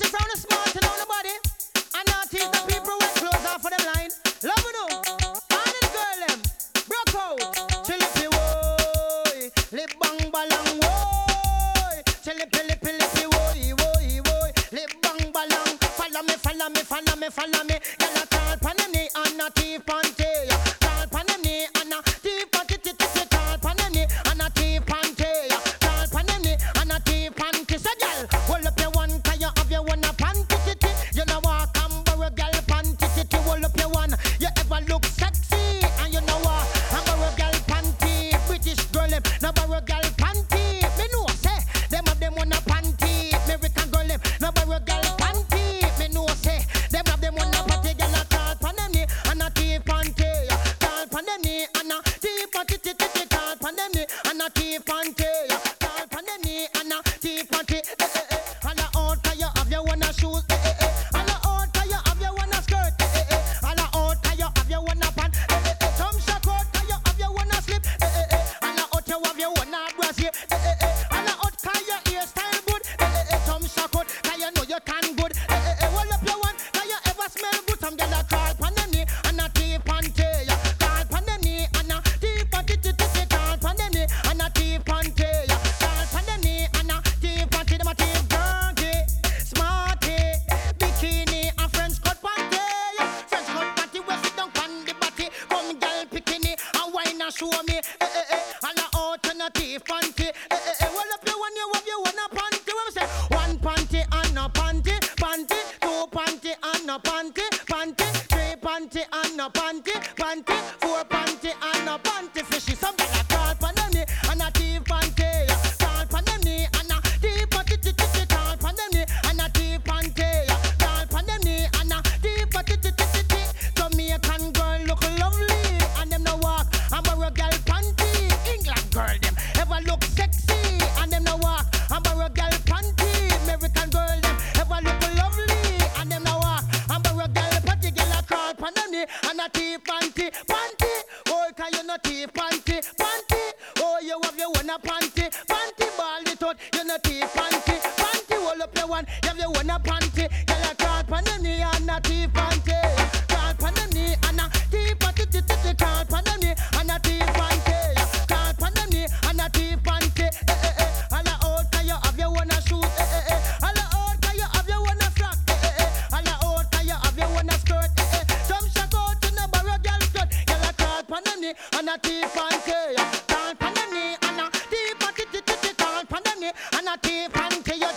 from the smart to know nobody. And not teach the people with clothes off of them line. Love you know. All the girl them broke out. Chilippy woy, lip bang balang woy. Chilippy lippy lippy woy woy woy. Lip bang balang. Follow me, follow me, follow me, follow me. Girl a tall pan them knee and a teeth panty. Tall pan them knee and a teeth panty. Tall pan them knee and a teeth panty. Tall pan them knee and a teeth panty. So girl, hold up your one 'cause you have your one a panty. You know walk and borrow girl panty. Hold up your one. You ever look sexy and you know what? And borrow girl panty. British girl them no borrow girl panty. Me know say them have them one a panty. American girl them no borrow girl panty. Me know say them have them one a panty. Girl a tall pan them knee and a teeth panty. Tall pan them knee and a teeth panty. Tall pan them knee and a teeth panty. Tall pan them knee and a teeth panty. And a out 'cause you have your one a shoes. And a out 'cause you have your one a skirt. And a out 'cause you have your one a pant. Some shock out 'cause you have your one a slip. And a out you have your one a brassiere. And a out 'cause your hairstyle good. Some shock out 'cause you know you can good. Hold up your one 'cause you ever smell good. Some gyal a crawl pon them knee and a teeth panty. Crawl pon them knee and a teeth panty. Crawl pon them knee and a teeth panty. Crawl pon them knee and a teeth panty. Them a teeth dirty, smarty, bikini and French cut panty. French cut panty we sit down pon the body. Come gyal bikini and wine and show me. And a out and a teeth panty. Hold up your one, you have your one a panty. What me say? One panty and a panty, panty. Two panty and a panty, panty. Three panty and a panty, panty. Four panty and a panty. Fishy some gyal a crawl pon them knee and a teeth panty. Crawl pon them knee and a teeth panty. Crawl pon them knee and a teeth panty. Crawl pon them knee and a teeth panty. Jamaican girl look lovely and them no walk and borrow girl panty. England girl them ever look sexy and them no walk and borrow girl panty. American girl them ever look lovely and them no walk and borrow girl panty. Girl a crawl pon them knee and a teeth panty, panty. Oh, 'cause you no teeth panty, panty. Oh, you have your one a panty, panty. Ball it out, you no teeth panty, panty. Hold up your one, you have your one a panty. Girl a crawl pon them knee and a teeth panty. Crawl pon them knee and a teeth panty. Crawl pon them knee and a teeth panty. Crawl pon them knee and a teeth panty. All a out 'cause you have your one a shoes. All a out 'cause you have your one a frock. All a out 'cause you have your one a skirt. Some shock out in a borrow girl skirt. Girl a crawl pon them knee and a teeth panty. Crawl pon them knee and a teeth panty. Crawl pon them knee and a teeth panty.